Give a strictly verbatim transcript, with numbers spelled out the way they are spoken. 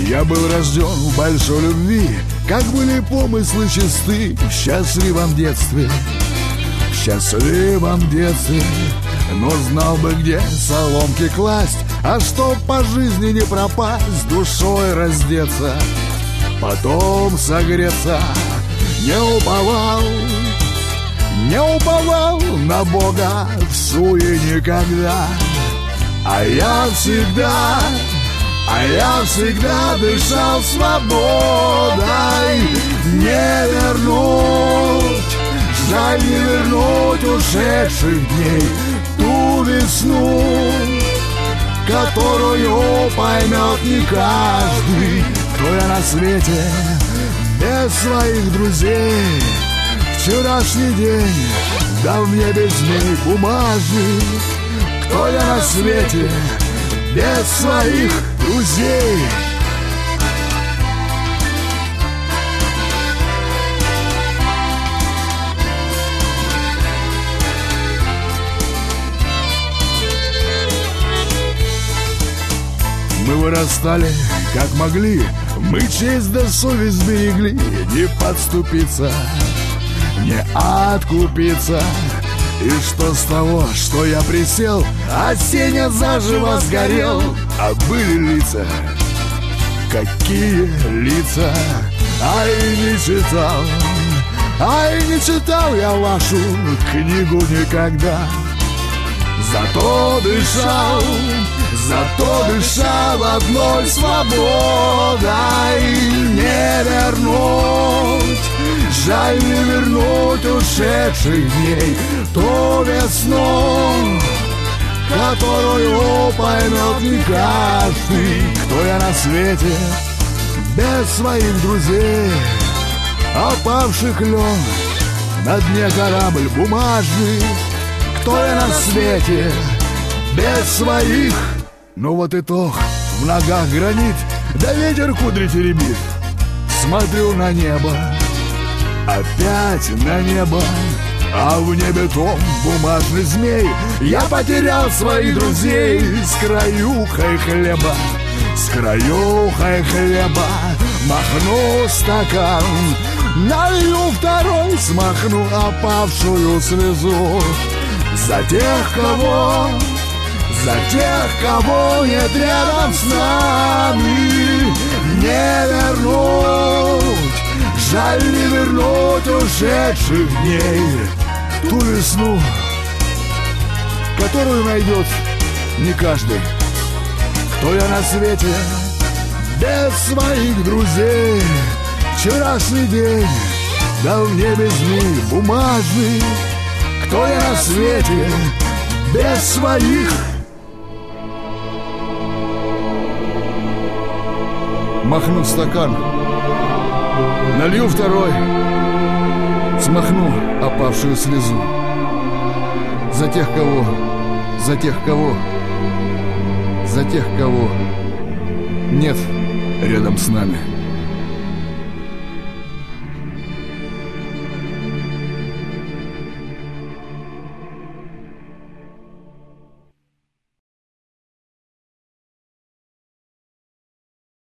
Я был рожден в большой любви, как были помыслы чисты. В счастливом детстве, в счастливом детстве, но знал бы, где соломки класть, а чтоб по жизни не пропасть, душой раздеться, потом согреться. Не уповал, не уповал на Бога в суе никогда, а я всегда, а я всегда дышал свободой. Не вернуть, жаль не вернуть ушедших дней, ту весну, которую поймет не каждый. Кто я на свете без своих друзей? Вчерашний день дал мне без ней бумажный. Кто я на свете без своих друзей? Мы вырастали, как могли, мы честь да совесть берегли. Не подступиться, не откупиться. И что с того, что я присел, а Сеня заживо сгорел? А были лица, какие лица? Ай, не читал, ай, не читал я вашу книгу никогда. Зато дышал, зато дышал одной свободой. Не вернуть, жаль не вернуть ушедших дней, ту весну, которую поймет не каждый. Кто я на свете без своих друзей? Опавших лен, на дне корабль бумажный. Кто я на свете без своих? Ну вот итог, в ногах гранит, да ветер кудри теребит. Смотрю на небо, опять на небо, а в небе том бумажный змей. Я потерял своих друзей с краюхой хлеба, с краюхой хлеба. Махну стакан, налью второй, смахну опавшую слезу. За тех, кого, за тех, кого нет рядом с нами. Не вернуть, жаль не вернуть ушедших дней, ту весну, которую найдет не каждый. Кто я на свете без своих друзей? Вчерашний день дал мне без них бумажный. Кто я на свете без своих? Махну стакан, налью второй, смахну опавшую слезу. За тех, кого, за тех, кого, за тех, кого нет рядом с нами.